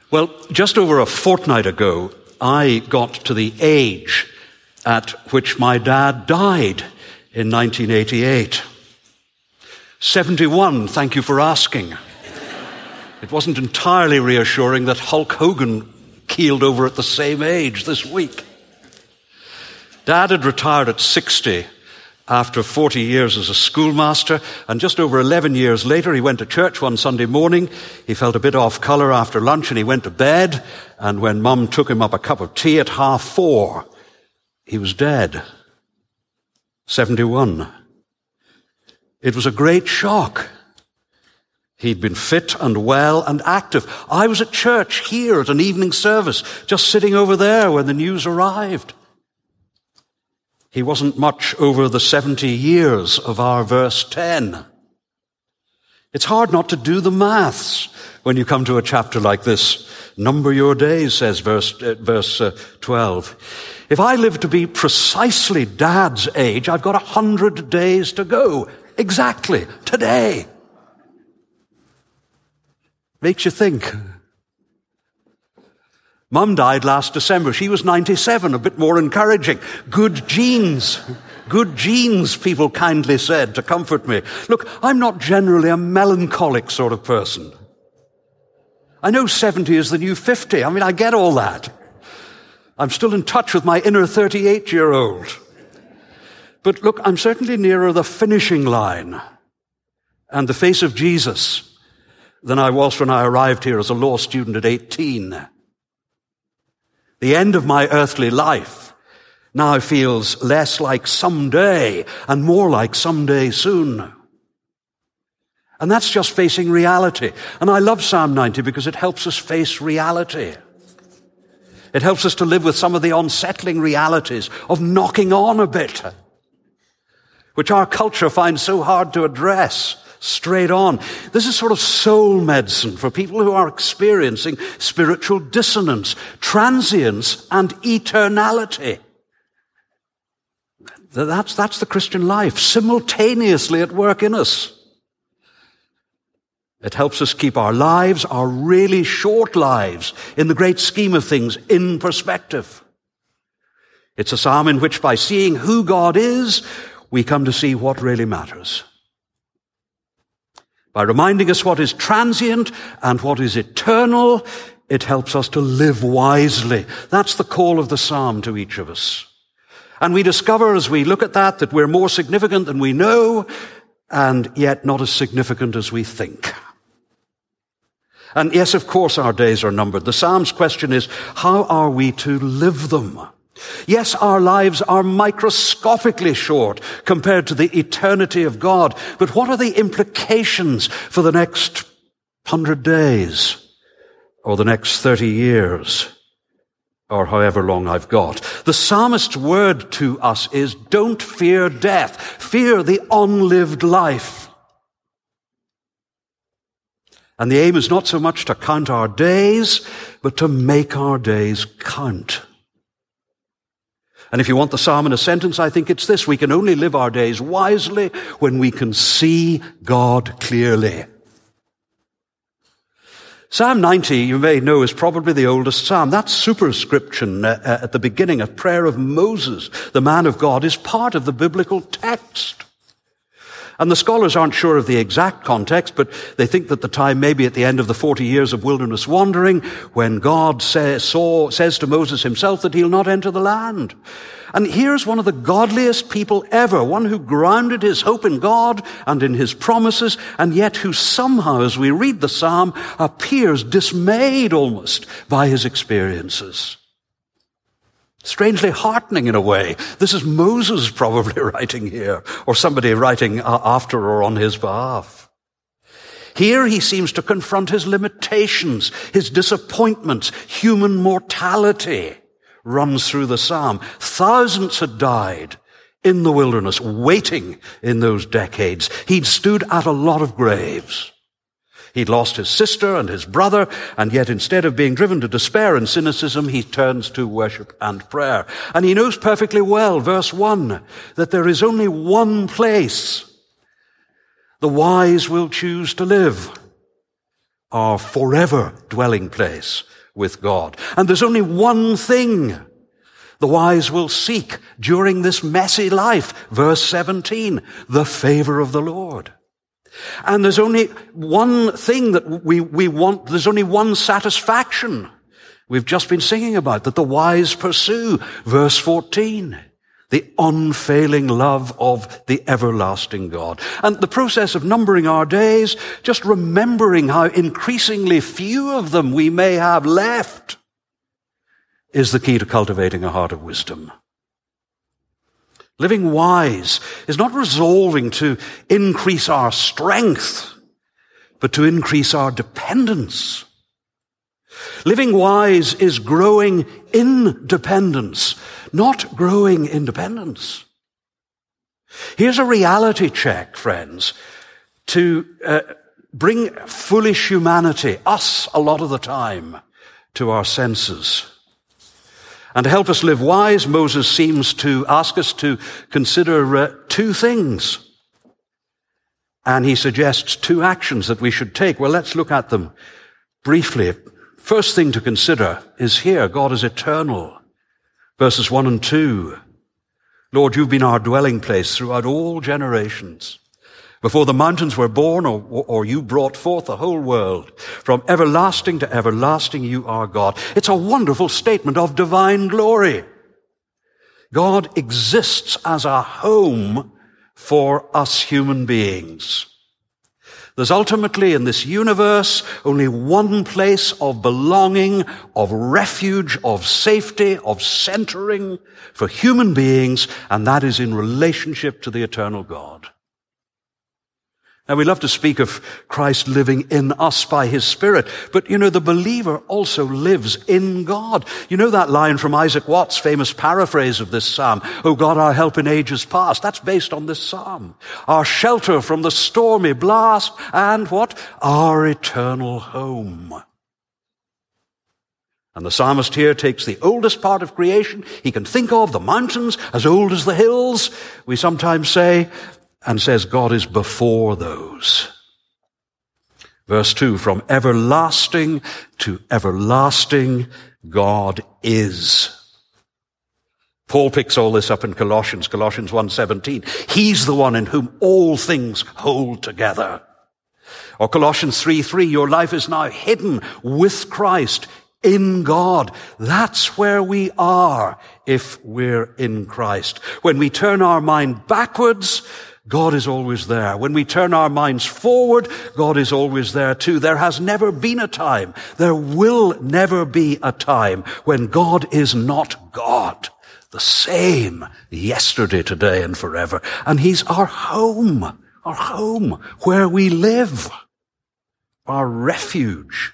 Well, just over a fortnight ago, I got to the age at which my dad died in 1988. 71, thank you for asking. It wasn't entirely reassuring that Hulk Hogan keeled over at the same age this week. Dad had retired at 60 after 40 years as a schoolmaster, and just over 11 years later, he went to church one Sunday morning. He felt a bit off colour after lunch, and he went to bed, and when Mum took him up a cup of tea at 4:30, he was dead. 71. It was a great shock. He'd been fit and well and active. I was at church here at an evening service, just sitting over there when the news arrived. He wasn't much over the 70 years of our verse 10. It's hard not to do the maths when you come to a chapter like this. Number your days, says verse 12. If I live to be precisely Dad's age, I've got 100 days to go. Exactly. Today. Makes you think. Mum died last December. She was 97, a bit more encouraging. Good genes. Good genes, people kindly said to comfort me. Look, I'm not generally a melancholic sort of person. I know 70 is the new 50. I mean, I get all that. I'm still in touch with my inner 38-year-old. But look, I'm certainly nearer the finishing line and the face of Jesus than I was when I arrived here as a law student at 18. The end of my earthly life now feels less like someday and more like someday soon. And that's just facing reality. And I love Psalm 90 because it helps us face reality. It helps us to live with some of the unsettling realities of knocking on a bit, which our culture finds so hard to address straight on. This is sort of soul medicine for people who are experiencing spiritual dissonance, transience, and eternality. That's the Christian life, simultaneously at work in us. It helps us keep our lives, our really short lives, in the great scheme of things, in perspective. It's a psalm in which, by seeing who God is, we come to see what really matters. By reminding us what is transient and what is eternal, it helps us to live wisely. That's the call of the psalm to each of us. And we discover as we look at that we're more significant than we know, and yet not as significant as we think. And yes, of course, our days are numbered. The psalm's question is, how are we to live them? Yes, our lives are microscopically short compared to the eternity of God. But what are the implications for the next 100 days or the next 30 years or however long I've got? The psalmist's word to us is, don't fear death. Fear the unlived life. And the aim is not so much to count our days, but to make our days count. And if you want the psalm in a sentence, I think it's this: we can only live our days wisely when we can see God clearly. Psalm 90, you may know, is probably the oldest psalm. That superscription at the beginning, a prayer of Moses, the man of God, is part of the biblical text. And the scholars aren't sure of the exact context, but they think that the time may be at the end of the 40 years of wilderness wandering, when God says to Moses himself that he'll not enter the land. And here's one of the godliest people ever, one who grounded his hope in God and in his promises, and yet who somehow, as we read the psalm, appears dismayed almost by his experiences. Strangely heartening in a way. This is Moses probably writing here, or somebody writing after or on his behalf. Here he seems to confront his limitations, his disappointments, human mortality runs through the psalm. Thousands had died in the wilderness, waiting in those decades. He'd stood at a lot of graves. He'd lost his sister and his brother, and yet instead of being driven to despair and cynicism, he turns to worship and prayer. And he knows perfectly well, verse 1, that there is only one place the wise will choose to live, our forever dwelling place with God. And there's only one thing the wise will seek during this messy life. Verse 17, the favor of the Lord. And there's only one thing that we want, there's only one satisfaction we've just been singing about, that the wise pursue. Verse 14, the unfailing love of the everlasting God. And the process of numbering our days, just remembering how increasingly few of them we may have left, is the key to cultivating a heart of wisdom. Living wise is not resolving to increase our strength, but to increase our dependence. Living wise is growing in dependence, not growing independence. Here's a reality check, friends, to bring foolish humanity, us a lot of the time, to our senses. And to help us live wise, Moses seems to ask us to consider two things. And he suggests two actions that we should take. Well, let's look at them briefly. First thing to consider is here, God is eternal. Verses 1 and 2. Lord, you've been our dwelling place throughout all generations. Before the mountains were born, or you brought forth the whole world, from everlasting to everlasting, you are God. It's a wonderful statement of divine glory. God exists as a home for us human beings. There's ultimately in this universe only one place of belonging, of refuge, of safety, of centering for human beings, and that is in relationship to the eternal God. Now, we love to speak of Christ living in us by his Spirit, but the believer also lives in God. You know that line from Isaac Watts' famous paraphrase of this psalm, "O God, our help in ages past." That's based on this psalm. Our shelter from the stormy blast, and what? Our eternal home. And the psalmist here takes the oldest part of creation he can think of, the mountains, as old as the hills, we sometimes say, and says God is before those. Verse 2, from everlasting to everlasting, God is. Paul picks all this up in Colossians 1:17. He's the one in whom all things hold together. Or Colossians 3:3, your life is now hidden with Christ in God. That's where we are if we're in Christ. When we turn our mind backwards, God is always there. When we turn our minds forward, God is always there too. There has never been a time, there will never be a time when God is not God. The same yesterday, today, and forever. And he's our home, where we live, our refuge.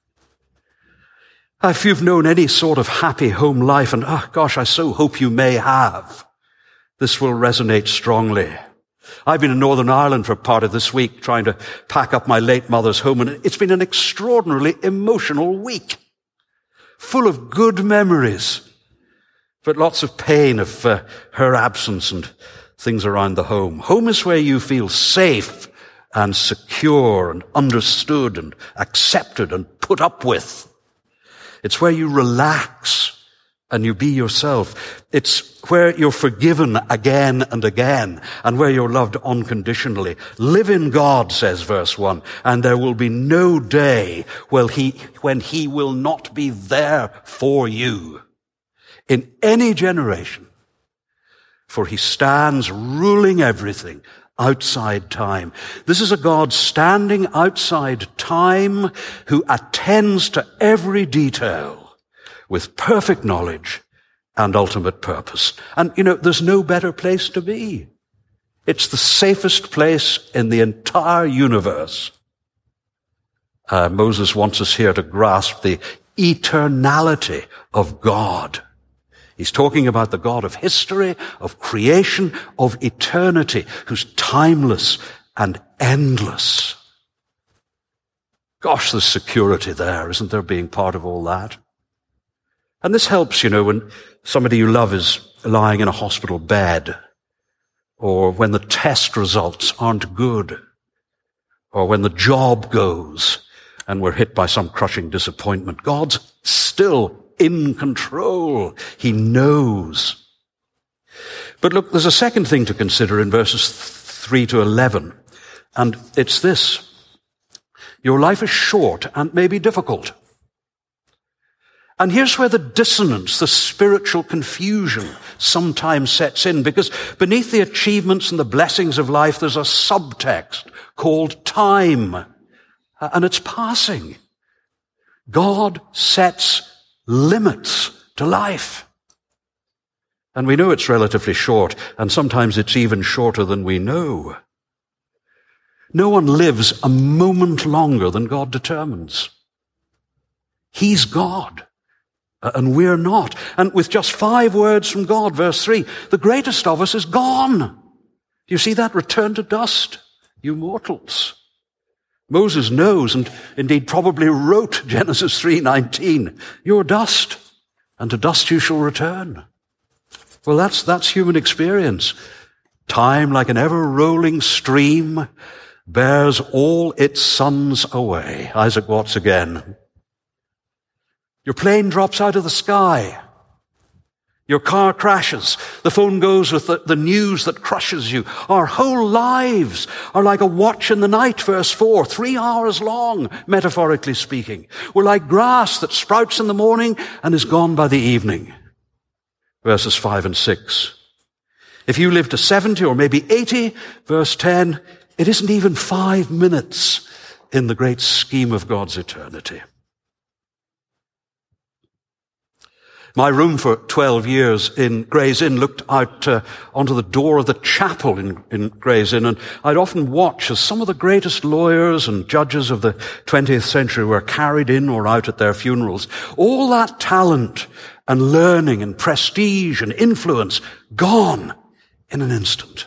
If you've known any sort of happy home life, and I so hope you may have, this will resonate strongly. I've been in Northern Ireland for part of this week trying to pack up my late mother's home, and it's been an extraordinarily emotional week, full of good memories, but lots of pain of her absence and things around the home. Home is where you feel safe and secure and understood and accepted and put up with. It's where you relax and you be yourself. It's where you're forgiven again and again, and where you're loved unconditionally. Live in God, says verse 1, and there will be no day when he will not be there for you in any generation. For he stands ruling everything outside time. This is a God standing outside time who attends to every detail with perfect knowledge and ultimate purpose. And, there's no better place to be. It's the safest place in the entire universe. Moses wants us here to grasp the eternality of God. He's talking about the God of history, of creation, of eternity, who's timeless and endless. Gosh, there's security there, isn't there, being part of all that? And this helps, when somebody you love is lying in a hospital bed, or when the test results aren't good, or when the job goes and we're hit by some crushing disappointment. God's still in control. He knows. But look, there's a second thing to consider in verses 3 to 11, and it's this. Your life is short and may be difficult. And here's where the dissonance, the spiritual confusion sometimes sets in, because beneath the achievements and the blessings of life, there's a subtext called time, and it's passing. God sets limits to life. And we know it's relatively short, and sometimes it's even shorter than we know. No one lives a moment longer than God determines. He's God, and we're not. And with just 5 words from God, verse 3, the greatest of us is gone. Do you see that? Return to dust, you mortals. Moses knows, and indeed probably wrote Genesis 3:19, you're dust, and to dust you shall return. Well, that's human experience. Time, like an ever-rolling stream, bears all its sons away. Isaac Watts again. Your plane drops out of the sky. Your car crashes. The phone goes with the news that crushes you. Our whole lives are like a watch in the night, verse 4, 3 hours long, metaphorically speaking. We're like grass that sprouts in the morning and is gone by the evening. Verses 5 and 6. If you live to 70 or maybe 80, verse 10, it isn't even 5 minutes in the great scheme of God's eternity. My room for 12 years in Gray's Inn looked out onto the door of the chapel in Gray's Inn, and I'd often watch as some of the greatest lawyers and judges of the 20th century were carried in or out at their funerals. All that talent and learning and prestige and influence gone in an instant.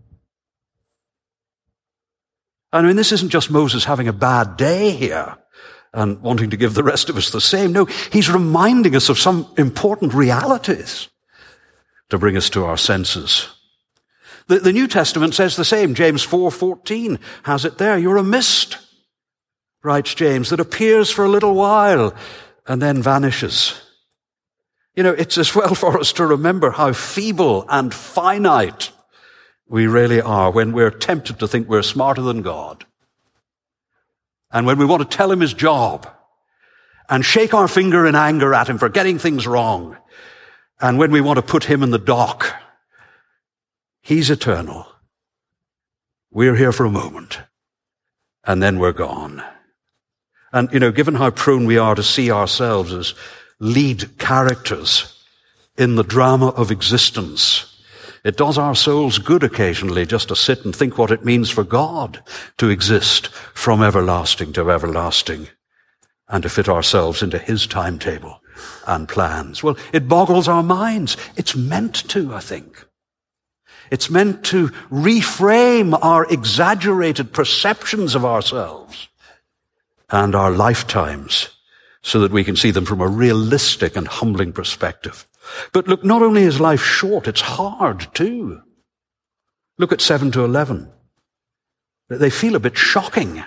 I mean, this isn't just Moses having a bad day here and wanting to give the rest of us the same. No, he's reminding us of some important realities to bring us to our senses. The New Testament says the same. James 4:14 has it there. You're a mist, writes James, that appears for a little while and then vanishes. You know, it's as well for us to remember how feeble and finite we really are when we're tempted to think we're smarter than God. And when we want to tell him his job and shake our finger in anger at him for getting things wrong, and when we want to put him in the dock, he's eternal. We're here for a moment, and then we're gone. And, you know, given how prone we are to see ourselves as lead characters in the drama of existence, it does our souls good occasionally just to sit and think what it means for God to exist from everlasting to everlasting and to fit ourselves into his timetable and plans. Well, it boggles our minds. It's meant to, I think. It's meant to reframe our exaggerated perceptions of ourselves and our lifetimes so that we can see them from a realistic and humbling perspective. But look, not only is life short, it's hard too. Look at 7 to 11. They feel a bit shocking.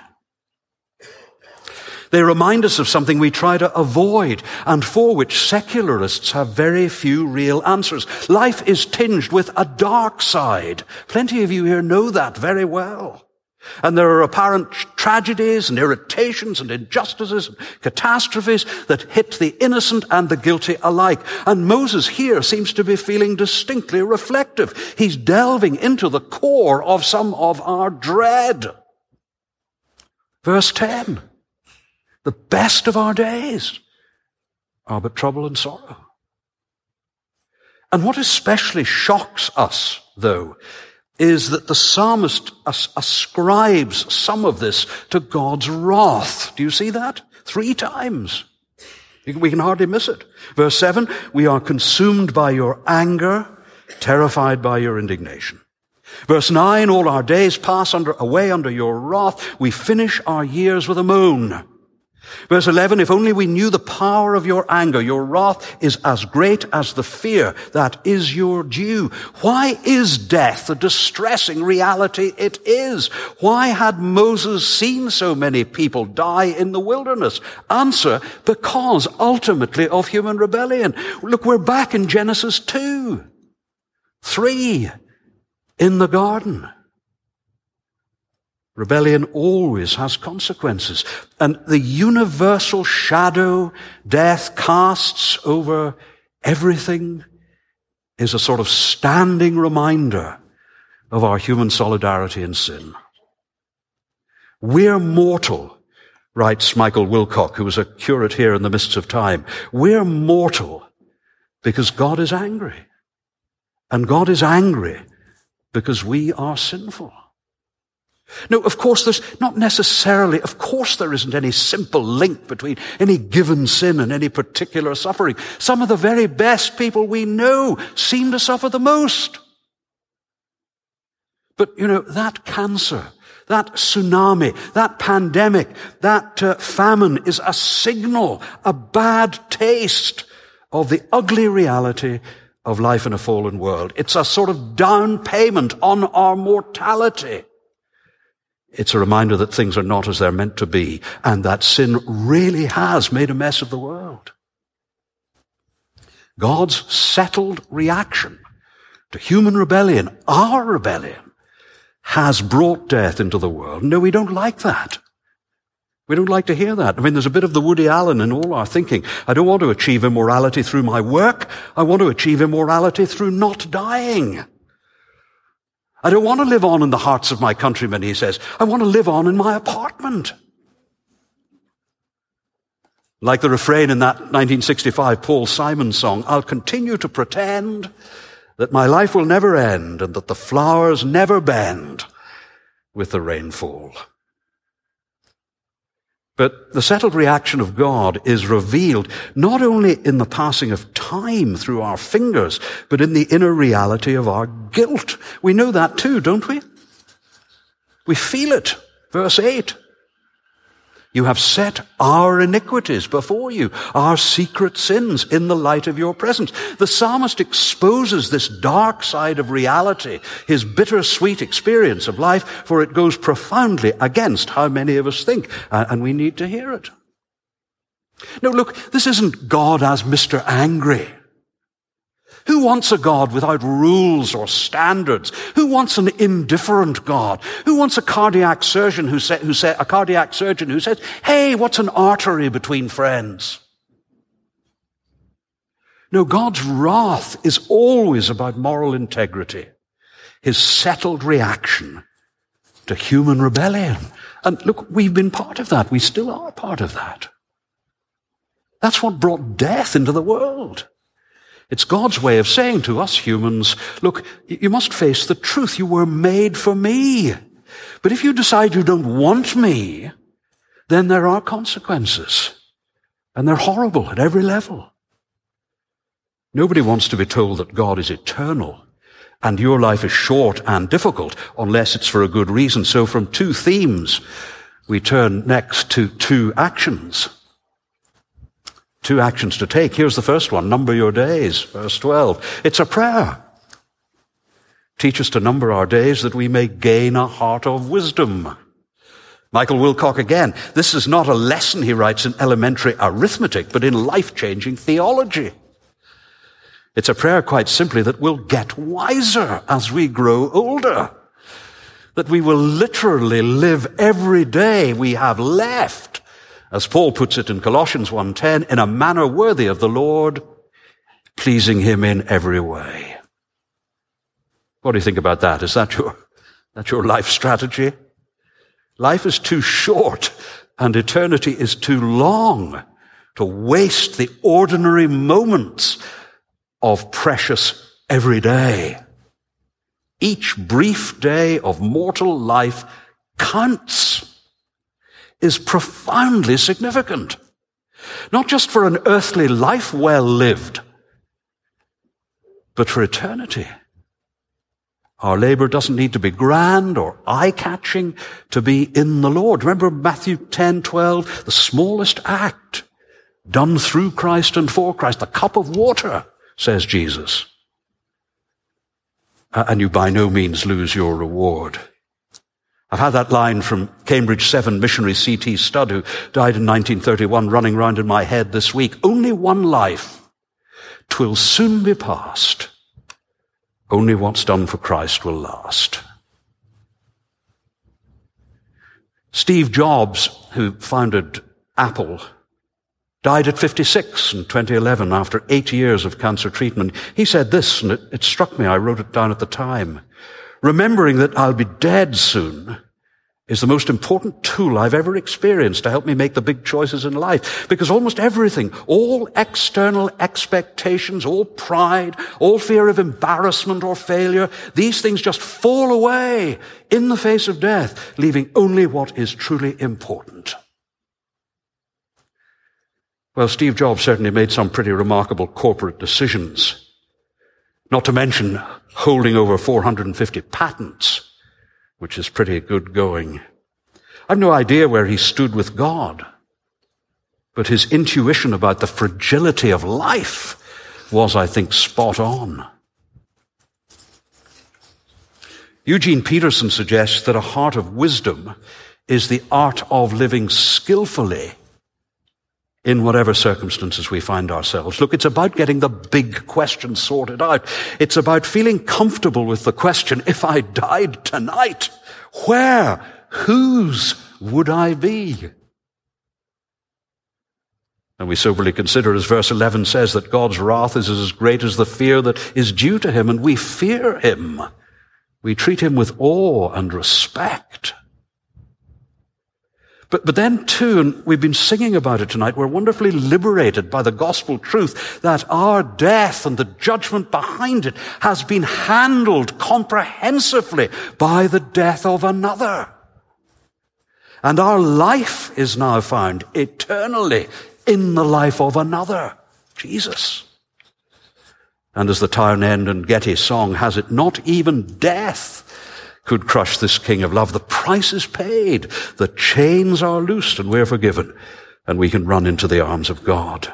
They remind us of something we try to avoid and for which secularists have very few real answers. Life is tinged with a dark side. Plenty of you here know that very well. And there are apparent tragedies and irritations and injustices and catastrophes that hit the innocent and the guilty alike. And Moses here seems to be feeling distinctly reflective. He's delving into the core of some of our dread. Verse 10, the best of our days are but trouble and sorrow. And what especially shocks us, though, is that the psalmist ascribes some of this to God's wrath. Do you see that? 3 times. We can hardly miss it. Verse 7, we are consumed by your anger, terrified by your indignation. Verse 9, all our days pass away under your wrath. We finish our years with a moan. Verse 11, if only we knew the power of your anger, your wrath is as great as the fear that is your due. Why is death a distressing reality? It is. Why had Moses seen so many people die in the wilderness? Answer, because ultimately of human rebellion. Look, we're back in Genesis 2, 3, in the garden. Rebellion always has consequences. And the universal shadow death casts over everything is a sort of standing reminder of our human solidarity in sin. We're mortal, writes Michael Wilcock, who was a curate here in the mists of time. We're mortal because God is angry. And God is angry because we are sinful. No, of course, there isn't any simple link between any given sin and any particular suffering. Some of the very best people we know seem to suffer the most. But, that cancer, that tsunami, that pandemic, that famine is a signal, a bad taste of the ugly reality of life in a fallen world. It's a sort of down payment on our mortality. It's a reminder that things are not as they're meant to be, and that sin really has made a mess of the world. God's settled reaction to human rebellion, our rebellion, has brought death into the world. No, we don't like that. We don't like to hear that. There's a bit of the Woody Allen in all our thinking. I don't want to achieve immorality through my work. I want to achieve immorality through not dying. I don't want to live on in the hearts of my countrymen, he says. I want to live on in my apartment. Like the refrain in that 1965 Paul Simon song, I'll continue to pretend that my life will never end and that the flowers never bend with the rainfall. But the settled reaction of God is revealed not only in the passing of time through our fingers, but in the inner reality of our guilt. We know that too, don't we? We feel it. Verse 8. You have set our iniquities before you, our secret sins in the light of your presence. The psalmist exposes this dark side of reality, his bittersweet experience of life, for it goes profoundly against how many of us think, and we need to hear it. No, look, this isn't God as Mr. Angry. Who wants a God without rules or standards? Who wants an indifferent God? Who wants a cardiac surgeon who says, "Hey, what's an artery between friends?" No, God's wrath is always about moral integrity, his settled reaction to human rebellion. And look, we've been part of that. We still are part of that. That's what brought death into the world. It's God's way of saying to us humans, look, you must face the truth. You were made for me. But if you decide you don't want me, then there are consequences. And they're horrible at every level. Nobody wants to be told that God is eternal and your life is short and difficult unless it's for a good reason. So from two themes, we turn next to two actions. Two actions to take. Here's the first one. Number your days. Verse 12. It's a prayer. Teach us to number our days that we may gain a heart of wisdom. Michael Wilcock again. This is not a lesson, he writes, in elementary arithmetic, but in life-changing theology. It's a prayer, quite simply, that we'll get wiser as we grow older. That we will literally live every day we have left, as Paul puts it in Colossians 1:10, in a manner worthy of the Lord, pleasing him in every way. What do you think about that? Is that your life strategy? Life is too short and eternity is too long to waste the ordinary moments of precious every day. Each brief day of mortal life counts, is profoundly significant. Not just for an earthly life well lived, but for eternity. Our labor doesn't need to be grand or eye-catching to be in the Lord. Remember Matthew 10:12, the smallest act done through Christ and for Christ, the cup of water, says Jesus. And you by no means lose your reward. I've had that line from Cambridge 7 missionary C.T. Studd, who died in 1931, running round in my head this week. Only one life, 'twill soon be past. Only what's done for Christ will last. Steve Jobs, who founded Apple, died at 56 in 2011 after 8 years of cancer treatment. He said this, and it struck me. I wrote it down at the time. Remembering that I'll be dead soon is the most important tool I've ever experienced to help me make the big choices in life. Because almost everything, all external expectations, all pride, all fear of embarrassment or failure, these things just fall away in the face of death, leaving only what is truly important. Well, Steve Jobs certainly made some pretty remarkable corporate decisions, not to mention holding over 450 patents, which is pretty good going. I've no idea where he stood with God, but his intuition about the fragility of life was, I think, spot on. Eugene Peterson suggests that a heart of wisdom is the art of living skillfully in whatever circumstances we find ourselves. Look, it's about getting the big question sorted out. It's about feeling comfortable with the question, if I died tonight, where, whose would I be? And we soberly consider, as verse 11 says, that God's wrath is as great as the fear that is due to him, and we fear him. We treat him with awe and respect. But then too, and we've been singing about it tonight, we're wonderfully liberated by the gospel truth that our death and the judgment behind it has been handled comprehensively by the death of another. And our life is now found eternally in the life of another, Jesus. And as the Townend and Getty song has it, not even death could crush this King of love. The price is paid. The chains are loosed and we're forgiven. And we can run into the arms of God.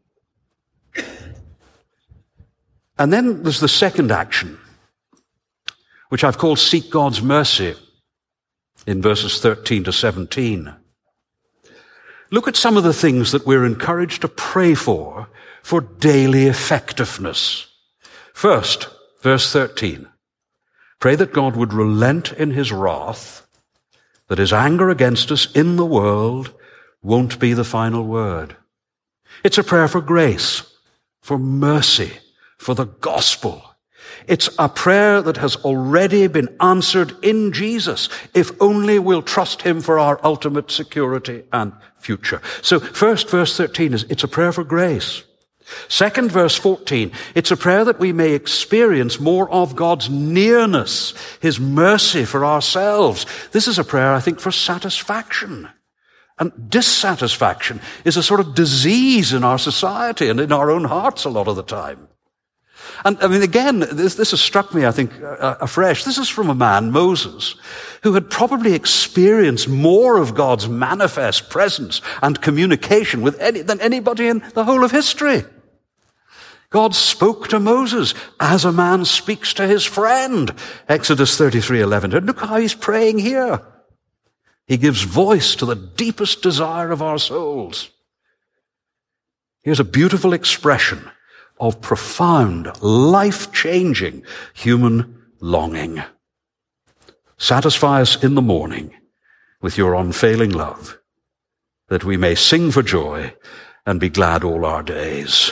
And then there's the second action, which I've called seek God's mercy in verses 13 to 17. Look at some of the things that we're encouraged to pray for daily effectiveness. First, verse 13. Pray that God would relent in his wrath, that his anger against us in the world won't be the final word. It's a prayer for grace, for mercy, for the gospel. It's a prayer that has already been answered in Jesus, if only we'll trust him for our ultimate security and future. So first, verse 13 it's a prayer for grace. Second, verse 14, it's a prayer that we may experience more of God's nearness, his mercy for ourselves. This is a prayer, I think, for satisfaction. And dissatisfaction is a sort of disease in our society and in our own hearts a lot of the time. And I mean, again, this has struck me, I think, afresh. This is from a man, Moses, who had probably experienced more of God's manifest presence and communication than anybody in the whole of history. God spoke to Moses as a man speaks to his friend. Exodus 33:11. And look how he's praying here. He gives voice to the deepest desire of our souls. Here's a beautiful expression of profound, life-changing human longing. Satisfy us in the morning with your unfailing love, that we may sing for joy and be glad all our days.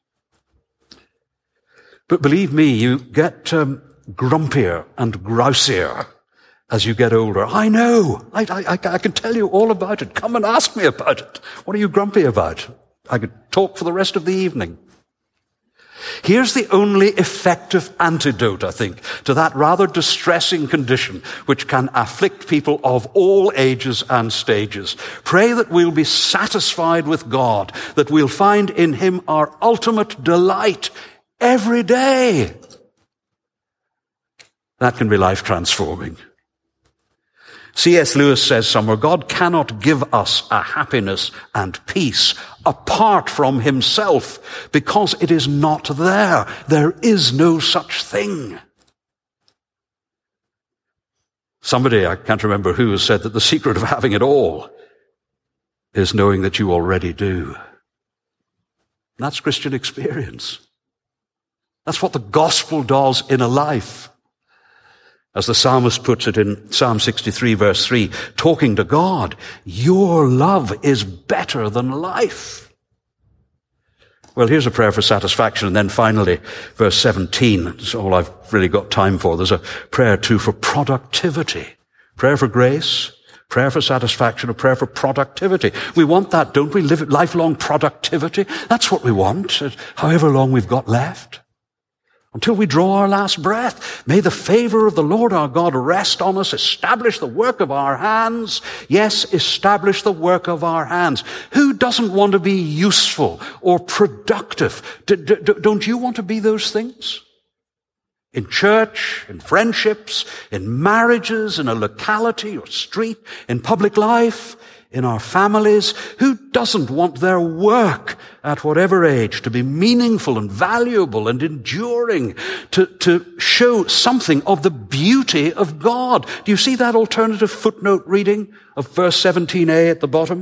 But believe me, you get grumpier and grousier as you get older. I know. I can tell you all about it. Come and ask me about it. What are you grumpy about? I could talk for the rest of the evening. Here's the only effective antidote, I think, to that rather distressing condition which can afflict people of all ages and stages. Pray that we'll be satisfied with God, that we'll find in him our ultimate delight every day. That can be life transforming. C.S. Lewis says somewhere, God cannot give us a happiness and peace apart from himself because it is not there. There is no such thing. Somebody, I can't remember who, has said that the secret of having it all is knowing that you already do. And that's Christian experience. That's what the gospel does in a life. As the psalmist puts it in Psalm 63, verse 3, talking to God, your love is better than life. Well, here's a prayer for satisfaction. And then finally, verse 17, that's all I've really got time for. There's a prayer too for productivity. Prayer for grace, prayer for satisfaction, a prayer for productivity. We want that, don't we? Lifelong productivity. That's what we want, however long we've got left. Until we draw our last breath. May the favor of the Lord our God rest on us, establish the work of our hands. Yes, establish the work of our hands. Who doesn't want to be useful or productive? Don't you want to be those things? In church, in friendships, in marriages, in a locality or street, in public life, in our families. Who doesn't want their work at whatever age to be meaningful and valuable and enduring, to show something of the beauty of God? Do you see that alternative footnote reading of verse 17a at the bottom?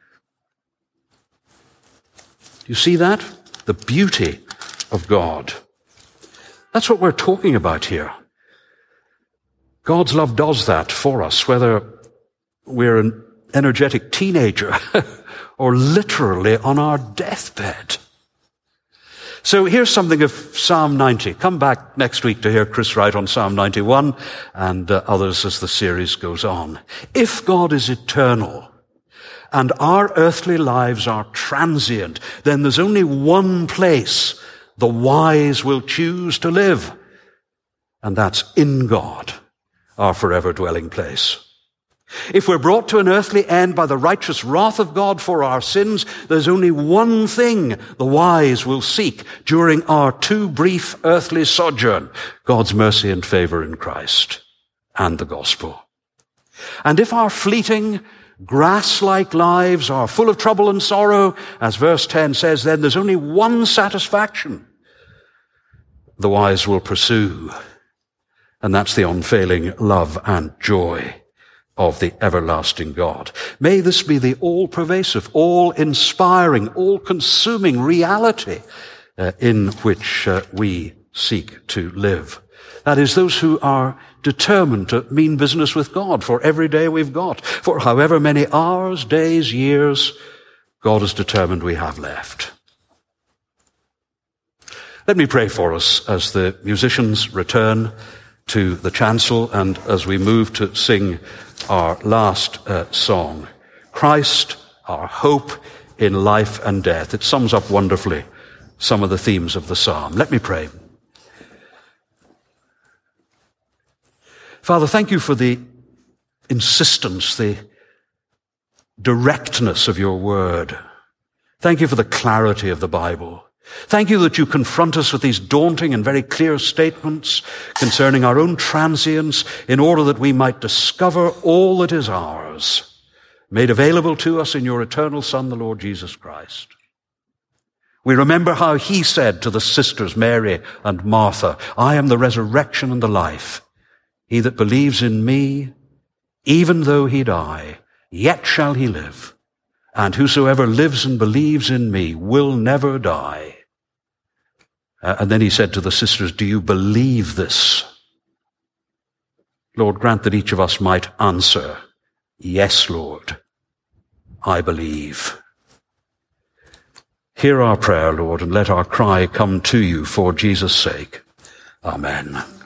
Do you see that? The beauty of God. That's what we're talking about here. God's love does that for us, whether we're an energetic teenager or literally on our deathbed. So here's something of Psalm 90. Come back next week to hear Chris write on Psalm 91 and others as the series goes on. If God is eternal and our earthly lives are transient, then there's only one place the wise will choose to live, and that's in God, our forever dwelling place. If we're brought to an earthly end by the righteous wrath of God for our sins, there's only one thing the wise will seek during our too brief earthly sojourn: God's mercy and favor in Christ and the gospel. And if our fleeting, grass-like lives are full of trouble and sorrow, as verse 10 says, then there's only one satisfaction the wise will pursue, and that's the unfailing love and joy of the everlasting God. May this be the all-pervasive, all-inspiring, all-consuming reality in which we seek to live. That is, those who are determined to mean business with God for every day we've got, for however many hours, days, years God has determined we have left. Let me pray for us as the musicians return to the chancel and as we move to sing our last song, Christ, our hope in life and death. It sums up wonderfully some of the themes of the psalm. Let me pray. Father, thank you for the insistence, the directness of your word. Thank you for the clarity of the Bible. Thank you that you confront us with these daunting and very clear statements concerning our own transience in order that we might discover all that is ours, made available to us in your eternal Son, the Lord Jesus Christ. We remember how he said to the sisters Mary and Martha, I am the resurrection and the life. He that believes in me, even though he die, yet shall he live. And whosoever lives and believes in me will never die. And then he said to the sisters, do you believe this? Lord, grant that each of us might answer, yes, Lord, I believe. Hear our prayer, Lord, and let our cry come to you for Jesus' sake. Amen.